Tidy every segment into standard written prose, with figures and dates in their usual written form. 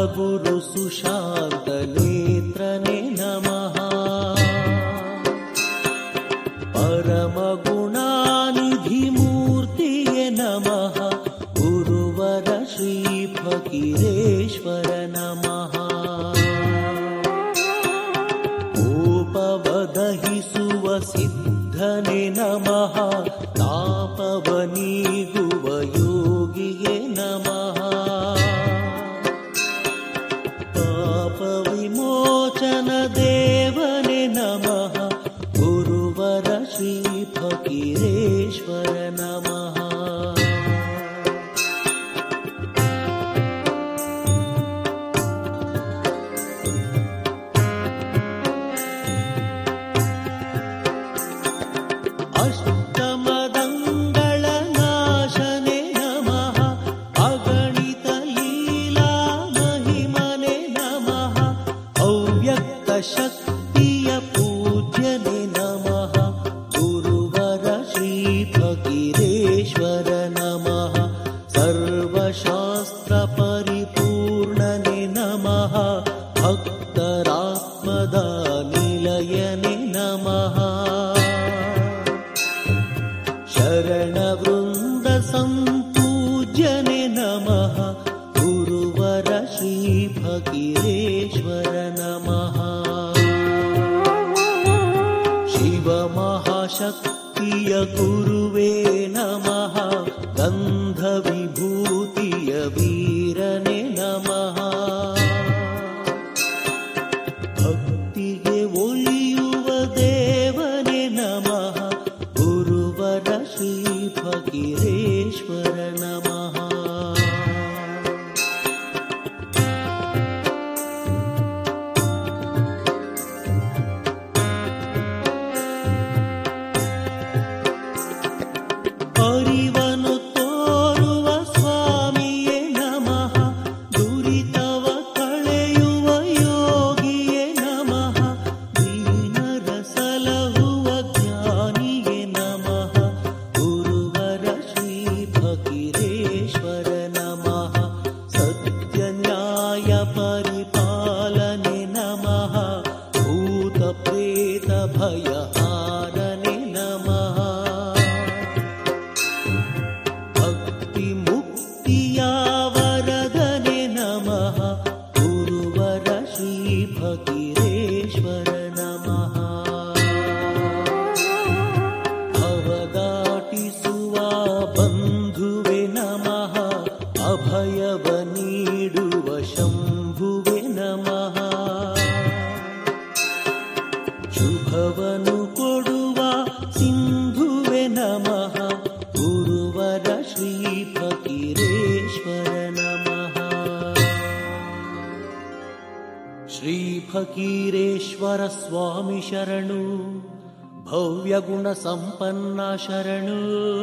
ಗುರು ಸುಶಾಂತ ನೇತ್ರನೇ ನಮಃ. ಪರಮ ಗುಣಾನಿಧಿ ಮೂರ್ತಿಯೇ ನಮಃ. ಗುರುವರ ಶ್ರೀ ಫಕೀರೇಶ್ವರ ನಮಃ. ಕೋಪವದಹಿಸುವ ಸಿದ್ಧನೇ ನಮಃ. ತಾಪವನೀಗುವ ಯೋಗಿಯೇ ನಮಃ. ಪಾಪ ವಿಮೋಚನ ದೇವನೇ ನಮಃ. ಗುರುವರ ಶ್ರೀ ಫಕೀರೇಶ್ವರ ನಮಃ. ಅಷ್ಟಮದಂಗಳ ನಾಶನೇ ನಮಃ. ಅಗಣಿತ ಲೀಲಾ ಮಹಿಮನೆ ನಮಃ. ಅವ್ಯಕ್ತ ಶಕ್ತಿಯ ಪೂಜ್ಯನೆ ನಮಃ. ಗುರುವರ ಶ್ರೀ ಫಕೀರೇಶ್ವರ ನಮಃ. ಸರ್ವಶಾಸ್ತ್ರ ಪರಿಪೂರ್ಣನೆ ನಮಃ. ಭಕ್ತರಾತ್ಮದ ನಿಲಯನೆ ನಮಃ. ಶರಣ ವೃಂದ ಸಂಪೂಜ್ಯನೆ ನಮಃ. ಗುರುವರ ಶ್ರೀ ಫಕೀರೇಶ್ವರ ನಮಃ. ಶಿವ ಮಹಾಶಕ್ತಿಯ ಗುರುವೇ ನಮಃ. ಗಂಧ ವಿಭೂತಿಯ ವೀರನೆ ನಮಃ. ಭಕ್ತಿಗೆ ಒಲಿಯುವ ದೇವನೇ ನಮಃ. ಗುರುವರ ಶ್ರೀ ಫಕೀರೇಶ್ವರ ನಮಃ. ಅರಿವನು ತೋರುವ ಸ್ವಾಮಿಯೇ ನಮಃ. ದುರಿತವ ಕಳೆಯುವ ಯೋಗಿಯೇ ನಮಃ. ದೀನರ ಸಲಹುವ ಜ್ಞಾನಿಯೇ ನಮಃ. ಗುರುವರ ಶ್ರೀ ಫಕೀರೇಶ್ವರ ನಮಃ. ಸತ್ಯ ನ್ಯಾಯ ಪರಿಪಾಲನೆ ನಮಃ. ಭೂತ ಪ್ರೇತ ಭಯಹಾರನೆ ನಮಃ. ಭಕ್ತಿ ಮುಕ್ತಿಯ ವರದನೆ ನಮಃ. ಗುರುವರ ಶ್ರೀ ಫಕೀರೇಶ್ವರ ನಮಃ. ಭವದಾಟಿಸುವ ಬಂಧುವೆ ನಮಃ. ಅಭಯವ ನೀಡುವ ಶಂಭುವೆ ನಮಃ. ಶುಭವನು ಕೊಡುವ ಸಿಂಧುವೆ ನಮಃ. ಗುರುವರ ಶ್ರೀ ಫಕೀರೇಶ್ವರ ನಮಃ. ಶ್ರೀ ಫಕೀರೇಶ್ವರ ಸ್ವಾಮಿ ಶರಣು. ಭವ್ಯ ಗುಣ ಸಂಪನ್ನ ಶರಣು.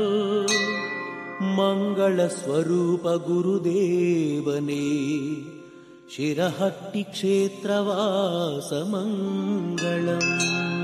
ಮಂಗಳ ಸ್ವರೂಪ ಗುರುದೇವನೇ. ಶಿರಹಟ್ಟಿ ಕ್ಷೇತ್ರವಾಸ ಮಂಗಳಂ.